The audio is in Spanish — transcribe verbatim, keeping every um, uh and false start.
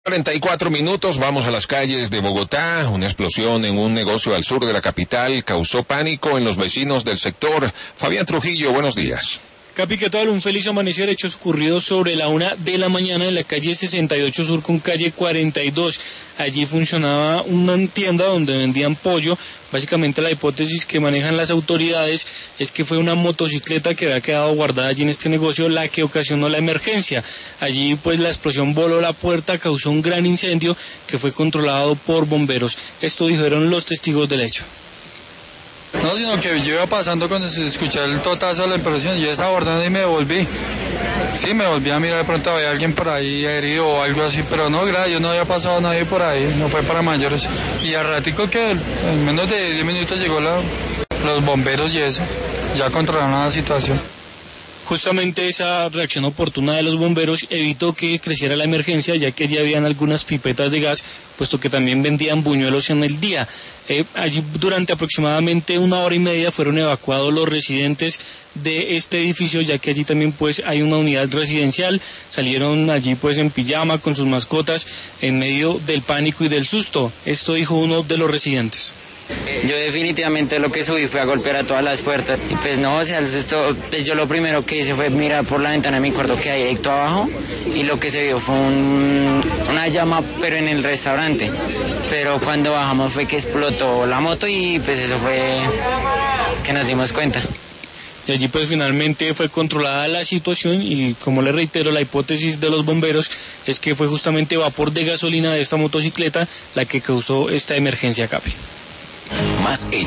cuarenta y cuatro minutos, vamos a las calles de Bogotá. Una explosión en un negocio al sur de la capital causó pánico en los vecinos del sector. Fabián Trujillo, buenos días. Capi, ¿qué tal? Un feliz amanecer. Hechos ocurridos sobre la una de la mañana en la calle sesenta y ocho Sur con calle cuarenta y dos. Allí funcionaba una tienda donde vendían pollo. Básicamente la hipótesis que manejan las autoridades es que fue una motocicleta que había quedado guardada allí en este negocio la que ocasionó la emergencia. Allí pues la explosión voló la puerta, causó un gran incendio que fue controlado por bomberos. Esto dijeron los testigos del hecho. No, sino que yo iba pasando cuando se escuché el totazo de la impresión, yo estaba abordando y me volví. Sí, me volví a mirar, de pronto había alguien por ahí herido o algo así, pero no, gracias, yo no había pasado nadie por ahí, no fue para mayores. Y al ratico que en menos de diez minutos llegó la, los bomberos y eso, ya controlaron la situación. Justamente esa reacción oportuna de los bomberos evitó que creciera la emergencia, ya que ya habían algunas pipetas de gas, puesto que también vendían buñuelos en el día. Eh, allí durante aproximadamente una hora y media fueron evacuados los residentes de este edificio, ya que allí también pues hay una unidad residencial. Salieron allí pues en pijama con sus mascotas en medio del pánico y del susto. Esto dijo uno de los residentes. Yo definitivamente lo que subí fue a golpear a todas las puertas y pues no, o sea, esto, pues yo lo primero que hice fue mirar por la ventana de mi cuarto que hay directo abajo y lo que se vio fue un, una llama pero en el restaurante, pero cuando bajamos fue que explotó la moto y pues eso fue que nos dimos cuenta. Y allí pues finalmente fue controlada la situación y como le reitero, la hipótesis de los bomberos es que fue justamente vapor de gasolina de esta motocicleta la que causó esta emergencia, Capi. Más